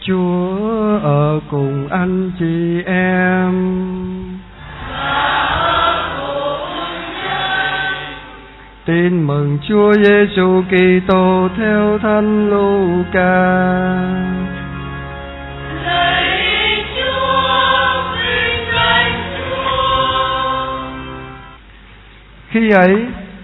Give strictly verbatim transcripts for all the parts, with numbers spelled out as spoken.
Chúa ở cùng anh chị em. Tin mừng Chúa Giêsu Kitô theo Thánh Luca. Lạy Chúa, vinh danh Chúa. Khi ấy,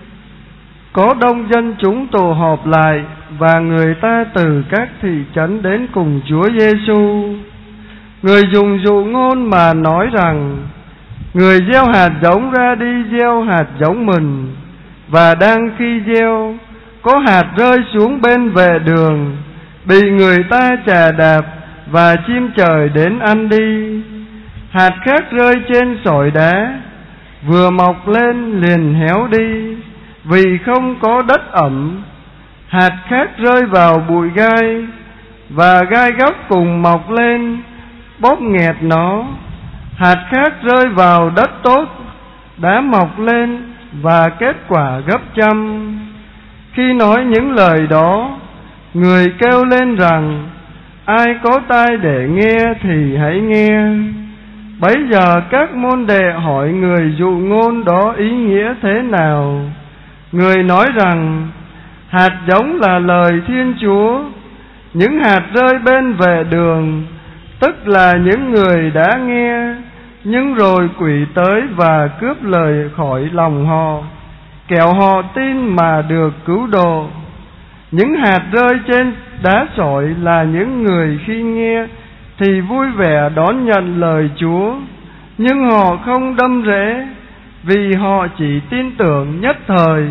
có đông dân chúng tụ họp lại, và người ta từ các thị trấn đến cùng Chúa Giêsu. Người dùng dụ ngôn mà nói rằng: người gieo hạt giống ra đi gieo hạt giống mình, và đang khi gieo, có hạt rơi xuống bên vệ đường, bị người ta chà đạp, và chim trời đến ăn đi. Hạt khác rơi trên sỏi đá, vừa mọc lên liền héo đi, vì không có đất ẩm. Hạt khác rơi vào bụi gai, và gai góc cùng mọc lên, bóp nghẹt nó. Hạt khác rơi vào đất tốt, đã mọc lên và kết quả gấp trăm. Khi nói những lời đó, người kêu lên rằng: ai có tai để nghe thì hãy nghe. Bấy giờ các môn đệ hỏi người dụ ngôn đó ý nghĩa thế nào. Người nói rằng: hạt giống là lời Thiên Chúa. Những hạt rơi bên vệ đường, tức là những người đã nghe, nhưng rồi quỷ tới và cướp lời khỏi lòng họ, kẻo họ tin mà được cứu độ. Những hạt rơi trên đá sỏi là những người khi nghe thì vui vẻ đón nhận lời Chúa, nhưng họ không đâm rễ, vì họ chỉ tin tưởng nhất thời,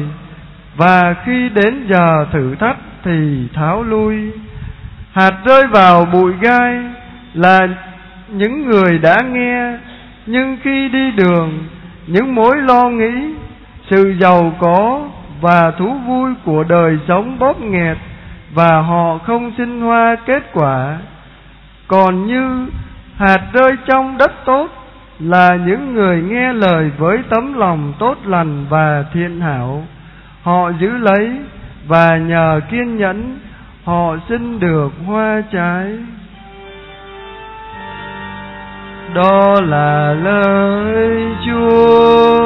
và khi đến giờ thử thách thì tháo lui. Hạt rơi vào bụi gai là những người đã nghe, nhưng khi đi đường, những mối lo nghĩ, sự giàu có và thú vui của đời sống bóp nghẹt, và họ không sinh hoa kết quả. Còn như hạt rơi trong đất tốt là những người nghe lời với tấm lòng tốt lành và thiện hảo. Họ giữ lấy, và nhờ kiên nhẫn họ sinh được hoa trái. Đó là lời Chúa.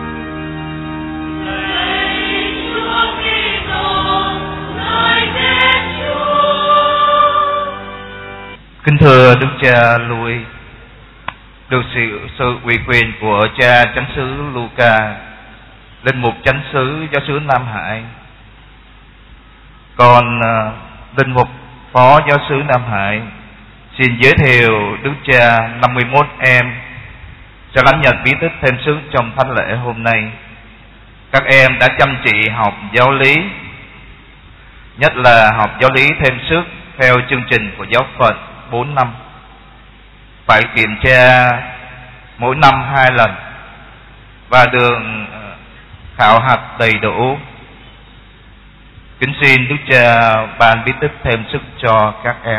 Lạy Chúa Kitô, lời Thiên Chúa. Kính thưa Đức Cha Louis, được sự sự ủy quyền của cha chánh xứ Luca, linh mục chánh xứ giáo xứ Nam Hải, còn uh, linh mục phó giáo xứ Nam Hải xin giới thiệu Đức Cha năm mươi mốt em sẽ lãnh nhận bí tích thêm sức trong thánh lễ hôm nay. Các em đã chăm chỉ học giáo lý, nhất là học giáo lý thêm sức theo chương trình của giáo Phật bốn năm, phải kiểm tra mỗi năm hai lần và được khảo hạch đầy đủ. Kính xin Đức Cha ban bí tích thêm sức cho các em.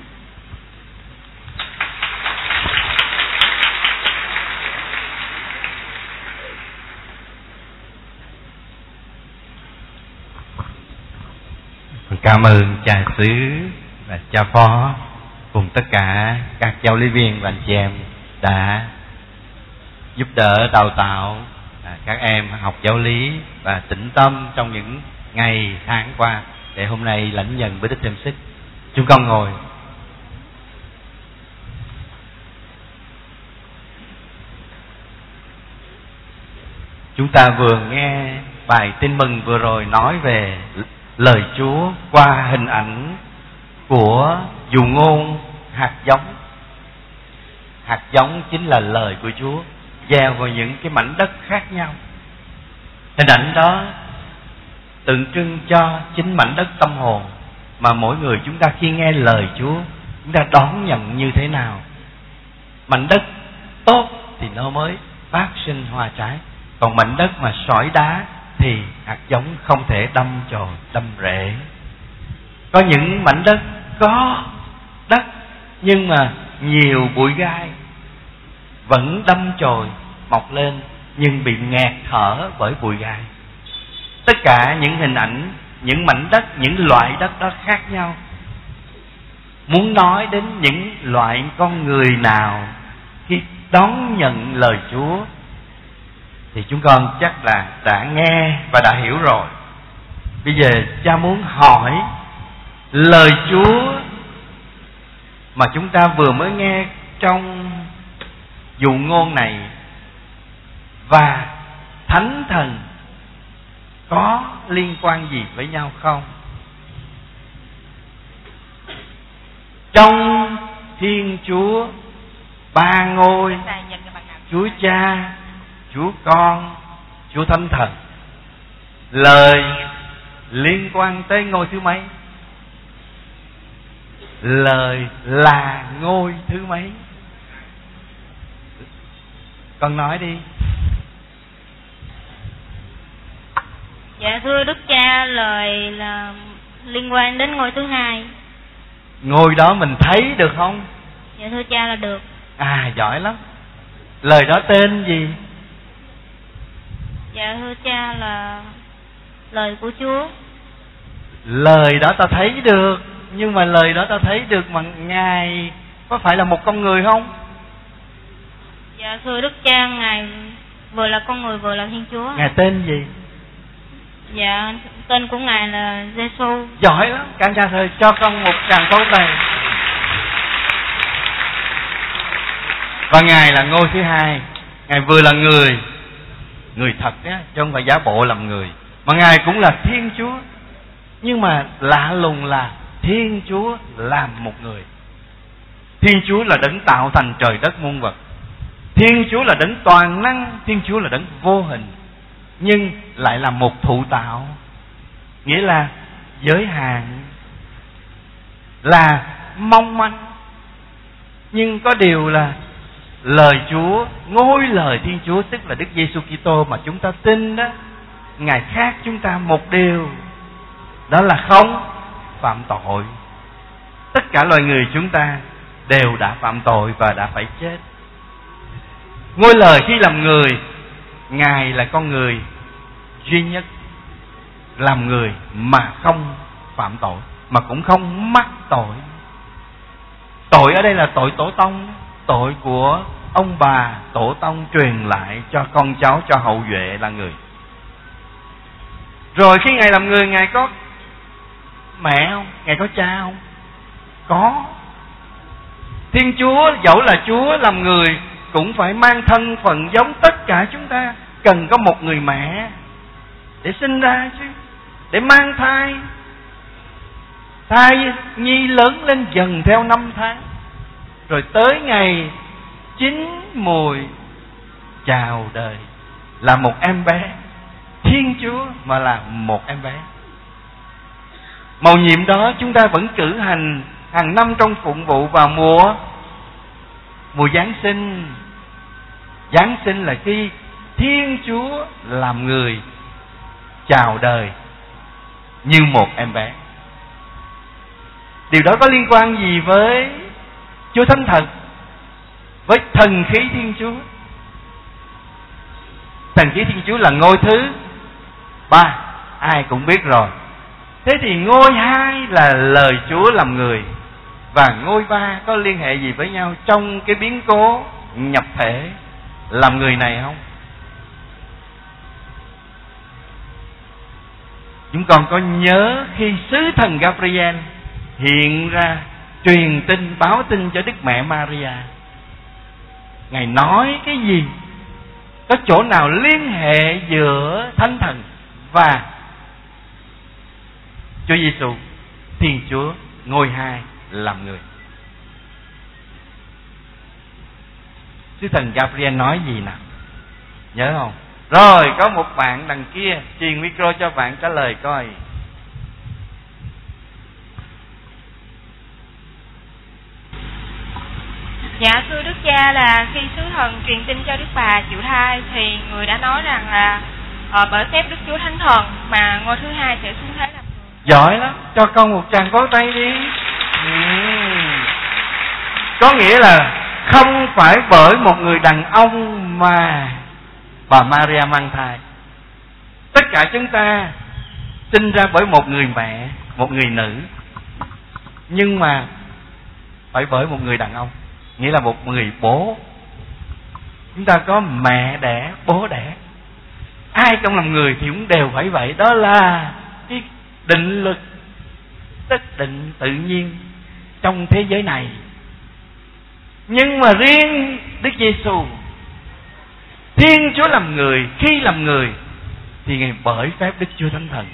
Cảm ơn cha xứ và cha phó cùng tất cả các giáo lý viên và anh chị em đã giúp đỡ đào tạo các em học giáo lý và tĩnh tâm trong những ngày tháng qua để hôm nay lãnh nhận bí tích thêm sức. Chúng con ngồi. Chúng ta vừa nghe bài tin mừng vừa rồi nói về lời Chúa qua hình ảnh của dụ ngôn hạt giống. Hạt giống chính là lời của Chúa gieo vào những cái mảnh đất khác nhau. Hình ảnh đó tượng trưng cho chính mảnh đất tâm hồn mà mỗi người chúng ta khi nghe lời Chúa, chúng ta đón nhận như thế nào. Mảnh đất tốt thì nó mới phát sinh hoa trái, còn mảnh đất mà sỏi đá thì hạt giống không thể đâm chồi đâm rễ. Có những mảnh đất có đất nhưng mà nhiều bụi gai, vẫn đâm chồi mọc lên nhưng bị nghẹt thở bởi bụi gai. Tất cả những hình ảnh, những mảnh đất, những loại đất đó khác nhau. muốn nói đến những loại con người nào khi đón nhận lời Chúa thì chúng con chắc là đã nghe và đã hiểu rồi. Bây giờ cha muốn hỏi lời Chúa mà chúng ta vừa mới nghe trong dụ ngôn này và Thánh Thần có liên quan gì với nhau không? Trong Thiên Chúa ba ngôi, Chúa Cha, Chúa Con, Chúa Thánh Thần, lời liên quan tới ngôi thứ mấy? Lời là ngôi thứ mấy? Con nói đi. Dạ thưa Đức Cha, lời là liên quan đến ngôi thứ hai. Ngôi đó mình thấy được không? Dạ thưa cha là được. À giỏi lắm. Lời đó tên gì? Dạ thưa cha là lời của Chúa. Lời đó ta thấy được, nhưng mà lời đó ta thấy được mà Ngài có phải là một con người không? Dạ thưa Đức Cha, Ngài vừa là con người vừa là Thiên Chúa. Ngài tên gì? Dạ tên của Ngài là Giêsu. Giỏi lắm, các cha thời cho con một tràng pháo tay. Và Ngài là ngôi thứ hai. Ngài vừa là người, người thật á, chứ không phải giả bộ làm người, mà Ngài cũng là Thiên Chúa. Nhưng mà lạ lùng là Thiên Chúa làm một người. Thiên Chúa là đấng tạo thành trời đất muôn vật. Thiên Chúa là đấng toàn năng. Thiên Chúa là đấng vô hình, nhưng lại là một thụ tạo, nghĩa là giới hạn, là mong manh. Nhưng có điều là lời Chúa, ngôi lời Thiên Chúa, tức là Đức Giêsu Kitô mà chúng ta tin đó, Ngài khác chúng ta một điều, đó là không phạm tội. Tất cả loài người chúng ta đều đã phạm tội và đã phải chết. Ngôi lời khi làm người, Ngài là con người duy nhất làm người mà không phạm tội, mà cũng không mắc tội. Tội ở đây là tội tổ tông, tội của ông bà tổ tông truyền lại cho con cháu, cho hậu duệ là người. Rồi khi Ngài làm người, Ngài có mẹ không? Ngài có cha không? Có. Thiên Chúa dẫu là Chúa làm người cũng phải mang thân phận giống tất cả chúng ta, cần có một người mẹ để sinh ra chứ, để mang thai. Thai nhi lớn lên dần theo năm tháng, rồi tới ngày chín mùi chào đời là một em bé. Thiên Chúa mà là một em bé. Mầu nhiệm đó chúng ta vẫn cử hành hàng năm trong phụng vụ vào mùa mùa Giáng sinh. Giáng sinh là khi Thiên Chúa làm người chào đời như một em bé. Điều đó có liên quan gì với Chúa Thánh Thần, với thần khí Thiên Chúa? Thần khí Thiên Chúa là ngôi thứ ba, ai cũng biết rồi. Thế thì ngôi hai là lời Chúa làm người, và ngôi ba có liên hệ gì với nhau trong cái biến cố nhập thể làm người này không? Chúng con có nhớ khi sứ thần Gabriel hiện ra truyền tin, báo tin cho Đức Mẹ Maria, Ngài nói cái gì? Có chỗ nào liên hệ giữa Thánh Thần và Chúa Giêsu, Thiên Chúa ngôi hai làm người? Sứ thần Gabriel nói gì nào? Nhớ không? Rồi có một bạn đằng kia, truyền micro cho bạn trả lời coi. Dạ thưa Đức Cha, là khi sứ thần truyền tin cho Đức Bà chịu thai thì người đã nói rằng là ờ, bởi phép Đức Chúa Thánh Thần mà ngôi thứ hai sẽ xuống thế làm người. Giỏi lắm, cho con một tràng pháo tay đi. Ừ. Có nghĩa là không phải bởi một người đàn ông mà bà Maria mang thai. Tất cả chúng ta sinh ra bởi một người mẹ, một người nữ. Nhưng mà phải bởi một người đàn ông, nghĩa là một người bố. Chúng ta có mẹ đẻ, bố đẻ. Ai trong lòng người thì cũng đều phải vậy. Đó là cái định lực, tất định tự nhiên trong thế giới này. Nhưng mà riêng Đức Giêsu, Thiên Chúa làm người, khi làm người thì Ngài bởi phép Đức Chúa Thánh Thần,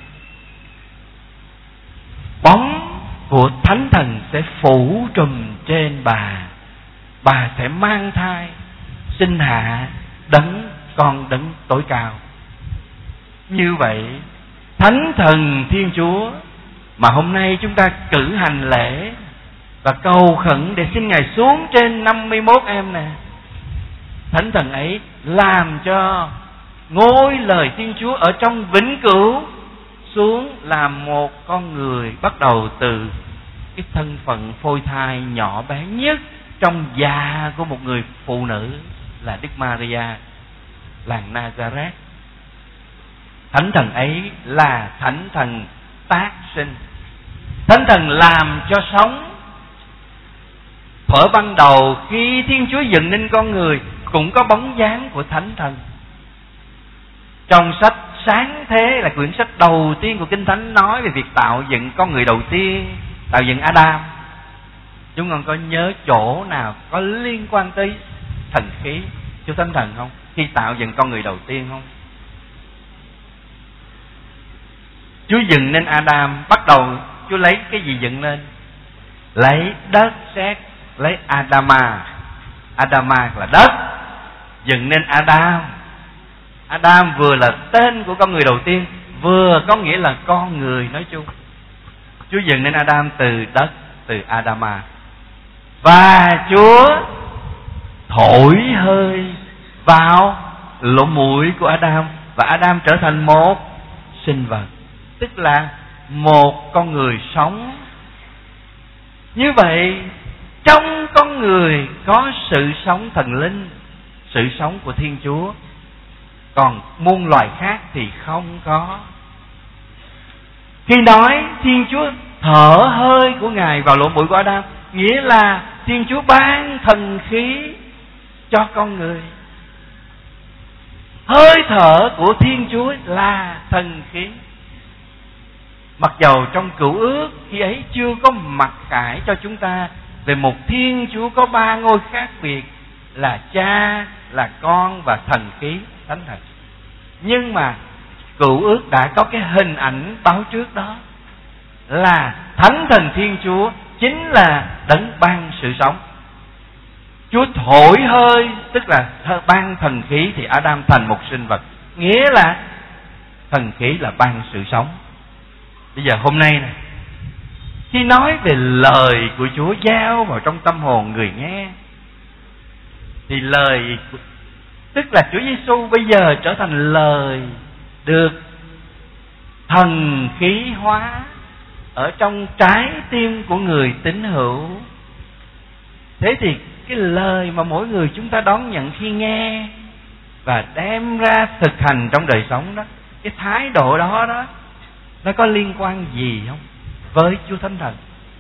bóng của Thánh Thần sẽ phủ trùm trên bà. Bà sẽ mang thai, sinh hạ đấng con đấng tối cao. Như vậy Thánh Thần Thiên Chúa mà hôm nay chúng ta cử hành lễ và cầu khẩn để xin Ngài xuống trên năm mươi mốt em nè, Thánh Thần ấy làm cho ngôi lời Thiên Chúa ở trong vĩnh cửu xuống làm một con người, bắt đầu từ cái thân phận phôi thai nhỏ bé nhất trong dạ của một người phụ nữ là Đức Maria, làng Nazareth. Thánh Thần ấy là Thánh Thần tác sinh, Thánh Thần làm cho sống. Thuở ban đầu khi Thiên Chúa dựng nên con người cũng có bóng dáng của Thánh Thần. Trong sách Sáng Thế là quyển sách đầu tiên của Kinh Thánh nói về việc tạo dựng con người đầu tiên, tạo dựng Adam. Chúng con có nhớ chỗ nào có liên quan tới thần khí, Chúa Thánh Thần không? Khi tạo dựng con người đầu tiên không? Chúa dựng nên Adam, bắt đầu Chúa lấy cái gì dựng lên? Lấy đất sét, lấy Adama. Adama là đất, dựng nên Adam. Adam vừa là tên của con người đầu tiên, vừa có nghĩa là con người nói chung. Chúa dựng nên Adam từ đất, từ Adama. Và Chúa thổi hơi vào lỗ mũi của Adam, và Adam trở thành một sinh vật, tức là một con người sống. Như vậy trong con người có sự sống thần linh, sự sống của Thiên Chúa. Còn muôn loài khác thì không có. Khi nói Thiên Chúa thở hơi của Ngài vào lỗ mũi của Adam, nghĩa là Thiên Chúa ban thần khí cho con người. Hơi thở của Thiên Chúa là thần khí. Mặc dầu trong Cựu Ước khi ấy chưa có mặc khải cho chúng ta về một Thiên Chúa có ba ngôi khác biệt là Cha, là Con và thần khí Thánh Thần. Nhưng mà Cựu Ước đã có cái hình ảnh báo trước đó là Thánh Thần Thiên Chúa chính là đấng ban sự sống. Chúa thổi hơi, tức là ban thần khí, thì Adam thành một sinh vật, nghĩa là thần khí là ban sự sống. Bây giờ hôm nay này, khi nói về lời của Chúa giao vào trong tâm hồn người nghe, thì lời, tức là Chúa Giêsu bây giờ trở thành lời được thần khí hóa ở trong trái tim của người tín hữu. Thế thì cái lời mà mỗi người chúng ta đón nhận khi nghe và đem ra thực hành trong đời sống đó, cái thái độ đó đó, nó có liên quan gì không với Chúa Thánh Thần?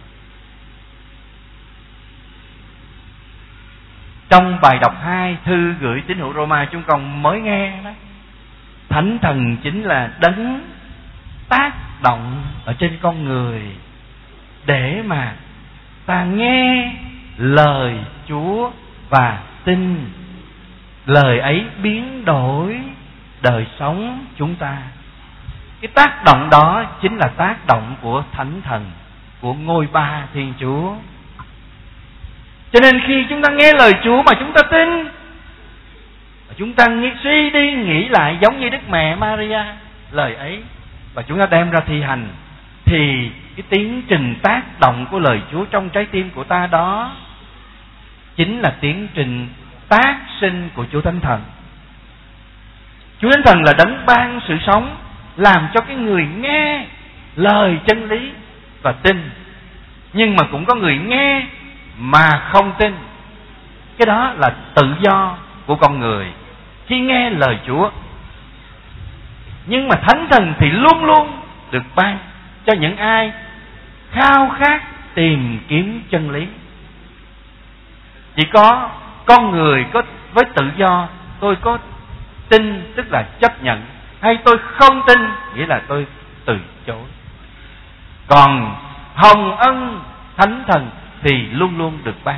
Trong bài đọc hai thư gửi tín hữu Roma chúng con mới nghe đó, Thánh Thần chính là đấng tác động ở trên con người để mà ta nghe lời Chúa và tin lời ấy biến đổi đời sống chúng ta. Cái tác động đó chính là tác động của Thánh Thần, của ngôi ba Thiên Chúa. Cho nên khi chúng ta nghe lời Chúa mà chúng ta tin, và chúng ta nghĩ, suy đi nghĩ lại giống như Đức Mẹ Maria lời ấy, và chúng ta đem ra thi hành, thì cái tiến trình tác động của lời Chúa trong trái tim của ta đó chính là tiến trình tác sinh của Chúa Thánh Thần. Chúa Thánh Thần là đấng ban sự sống, làm cho cái người nghe lời chân lý và tin. Nhưng mà cũng có người nghe mà không tin. Cái đó là tự do của con người khi nghe lời Chúa. Nhưng mà Thánh Thần thì luôn luôn được ban cho những ai khao khát tìm kiếm chân lý. Chỉ có con người có với tự do, tôi có tin tức là chấp nhận, hay tôi không tin nghĩa là tôi từ chối. Còn hồng ân thánh thần thì luôn luôn được ban.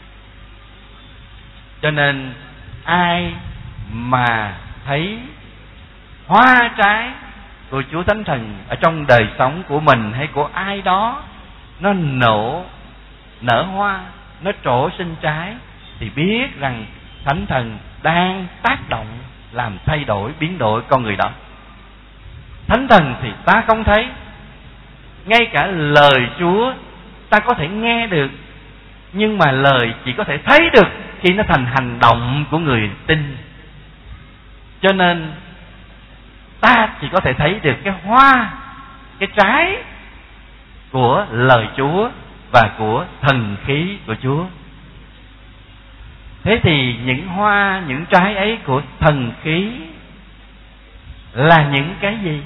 Cho nên ai mà thấy hoa trái của Chúa Thánh Thần ở trong đời sống của mình hay của ai đó, nó nổ nở hoa, nó trổ sinh trái, thì biết rằng Thánh Thần đang tác động làm thay đổi, biến đổi con người đó. Thánh Thần thì ta không thấy, ngay cả lời Chúa ta có thể nghe được, nhưng mà lời chỉ có thể thấy được khi nó thành hành động của người tin. Cho nên ta chỉ có thể thấy được cái hoa, cái trái của lời Chúa và của thần khí của Chúa. Thế thì những hoa, những trái ấy của thần khí là những cái gì?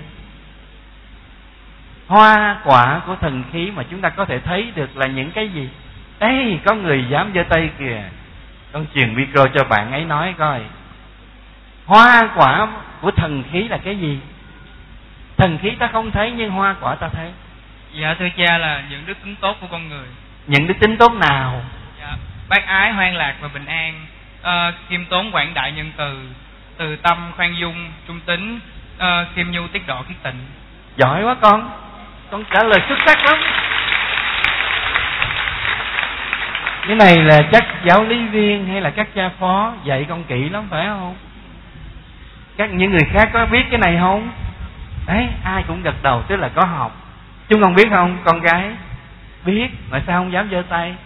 Hoa quả của thần khí mà chúng ta có thể thấy được là những cái gì? Ê, có người dám giơ tay kìa. Con truyền micro cho bạn ấy nói coi. Hoa quả của thần khí là cái gì? Thần khí ta không thấy nhưng hoa quả ta thấy. Dạ thưa cha, là những đức tính tốt của con người. Những đức tính tốt nào? Dạ, bác ái, hoan lạc và bình an, à, khiêm tốn, quảng đại, nhân từ, từ tâm, khoan dung, trung tín, à, khiêm nhu, tiết độ, khiết tịnh. Giỏi quá con, con trả lời xuất sắc lắm. Cái này là chắc giáo lý viên hay là các cha phó dạy con kỹ lắm phải không? Các những người khác có biết cái này không? Đấy, ai cũng gật đầu, tức là có học. Chúng con biết không? Con gái biết, mà sao không dám giơ tay?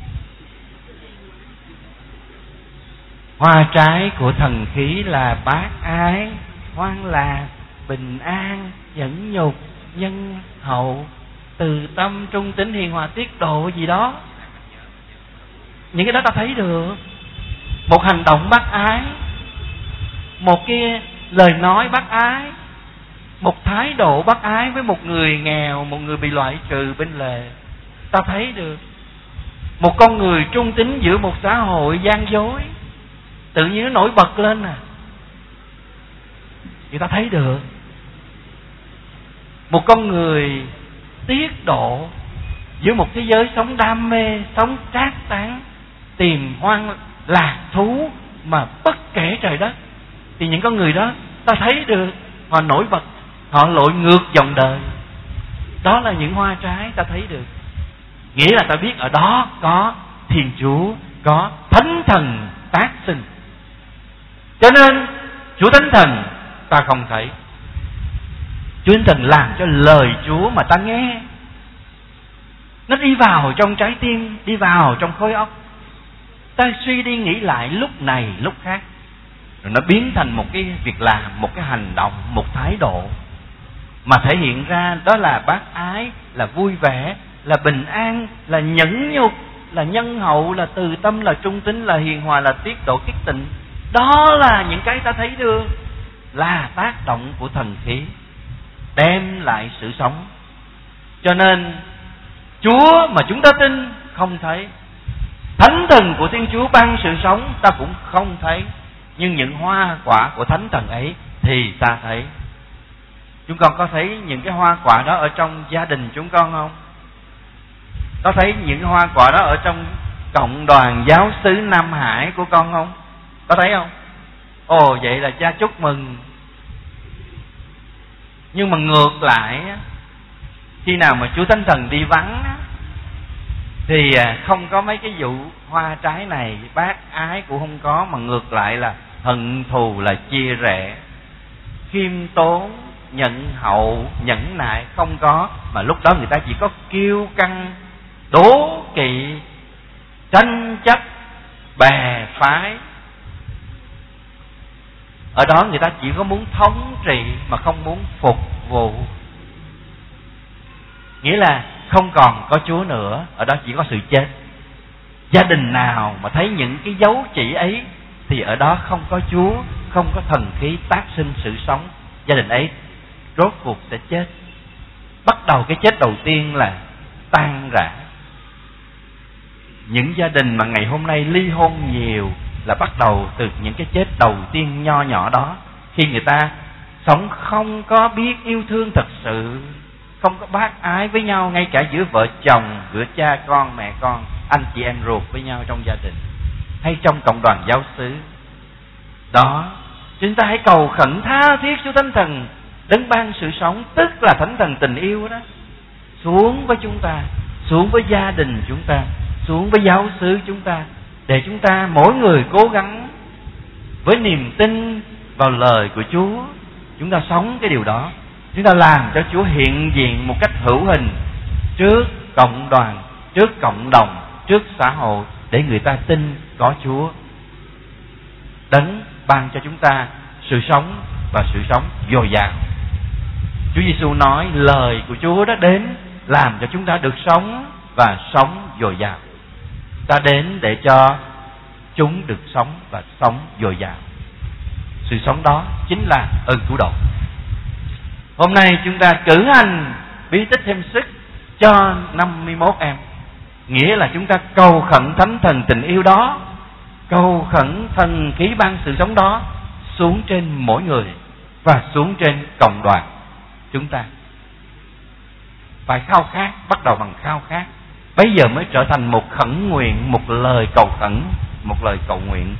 Hoa trái của thần khí là bác ái, hoan lạc, bình an, nhẫn nhục, nhân hậu, từ tâm, trung tín, hiền hòa, tiết độ gì đó. Những cái đó ta thấy được. Một hành động bác ái, một cái lời nói bác ái, một thái độ bác ái với một người nghèo, một người bị loại trừ bên lề, ta thấy được. Một con người trung tín giữa một xã hội gian dối, tự nhiên nó nổi bật lên à, người ta thấy được. Một con người tiết độ giữa một thế giới sống đam mê, sống trác tán, tìm hoang lạc thú mà bất kể trời đất, thì những con người đó ta thấy được, họ nổi bật, họ lội ngược dòng đời. Đó là những hoa trái ta thấy được. Nghĩa là ta biết ở đó có Thiên Chúa, có Thánh Thần tác sinh. Cho nên Chúa Thánh Thần ta không thấy. Chúa Thánh Thần làm cho lời Chúa mà ta nghe, nó đi vào trong trái tim, đi vào trong khối óc, ta suy đi nghĩ lại lúc này lúc khác, rồi nó biến thành một cái việc làm, một cái hành động, một thái độ mà thể hiện ra đó là bác ái, là vui vẻ, là bình an, là nhẫn nhục, là nhân hậu, là từ tâm, là trung tín, là hiền hòa, là tiết độ, khiết tịnh. Đó là những cái ta thấy được, là tác động của thần khí đem lại sự sống. Cho nên Chúa mà chúng ta tin không thấy, Thánh Thần của Thiên Chúa ban sự sống ta cũng không thấy, nhưng những hoa quả của Thánh Thần ấy thì ta thấy. Chúng con có thấy những cái hoa quả đó ở trong gia đình chúng con không? Có thấy những hoa quả đó ở trong cộng đoàn giáo xứ Nam Hải của con không? Có thấy không? Ồ, vậy là cha chúc mừng. Nhưng mà ngược lại, khi nào mà Chúa Thánh Thần đi vắng thì không có mấy cái vụ hoa trái này, bác ái cũng không có, mà ngược lại là hận thù, là chia rẽ, khiêm tốn, nhận hậu, nhẫn nại không có, mà lúc đó người ta chỉ có kiêu căng, đố kỵ, tranh chấp, bè phái. Ở đó người ta chỉ có muốn thống trị mà không muốn phục vụ. Nghĩa là không còn có Chúa nữa, ở đó chỉ có sự chết. Gia đình nào mà thấy những cái dấu chỉ ấy thì ở đó không có Chúa, không có thần khí tác sinh sự sống. Gia đình ấy rốt cuộc sẽ chết. Bắt đầu cái chết đầu tiên là tan rã. những gia đình mà ngày hôm nay ly hôn nhiều là bắt đầu từ những cái chết đầu tiên nho nhỏ đó, khi người ta sống không có biết yêu thương thật sự, không có bác ái với nhau, ngay cả giữa vợ chồng, giữa cha con, mẹ con, anh chị em ruột với nhau trong gia đình hay trong cộng đoàn giáo xứ. Đó, chúng ta hãy cầu khẩn tha thiết Chúa Thánh Thần đấng ban sự sống, tức là Thánh Thần tình yêu đó, xuống với chúng ta, xuống với gia đình chúng ta, xuống với giáo xứ chúng ta, để chúng ta mỗi người cố gắng với niềm tin vào lời của Chúa, chúng ta sống cái điều đó, chúng ta làm cho Chúa hiện diện một cách hữu hình trước cộng đoàn, trước cộng đồng, trước xã hội, để người ta tin có Chúa đấng ban cho chúng ta sự sống và sự sống dồi dào. Chúa Giêsu nói lời của Chúa đã đến làm cho chúng ta được sống và sống dồi dào. Ta đến để cho chúng được sống và sống dồi dào. Sự sống đó chính là ơn cứu độ. Hôm nay chúng ta cử hành bí tích thêm sức cho năm mươi mốt em, nghĩa là chúng ta cầu khẩn Thánh Thần tình yêu đó, cầu khẩn thần khí ban sự sống đó xuống trên mỗi người và xuống trên cộng đoàn chúng ta. Phải khao khát, bắt đầu bằng khao khát, bây giờ mới trở thành một khẩn nguyện, một lời cầu khẩn, một lời cầu nguyện.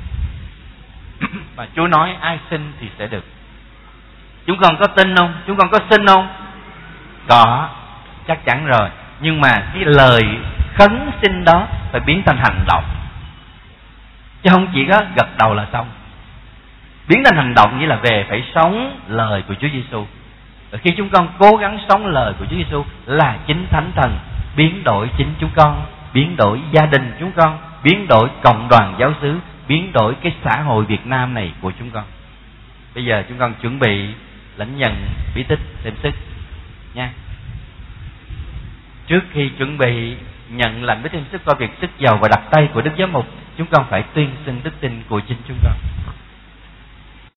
Và Chúa nói ai xin thì sẽ được. Chúng con có tin không? Chúng con có xin không? Có, chắc chắn rồi. Nhưng mà cái lời khấn xin đó phải biến thành hành động, chứ không chỉ có gật đầu là xong. Biến thành hành động nghĩa là về phải sống lời của Chúa Giêsu. Và khi chúng con cố gắng sống lời của Chúa Giêsu là chính Thánh Thần biến đổi chính chúng con, biến đổi gia đình chúng con, biến đổi cộng đoàn giáo xứ, biến đổi cái xã hội Việt Nam này của chúng con. Bây giờ chúng con chuẩn bị lãnh nhận bí tích thêm sức nha. Trước khi chuẩn bị nhận lãnh bí tích thêm sức qua việc sức dầu và đặt tay của Đức Giám mục, chúng con phải tuyên xưng đức tin của chính chúng con.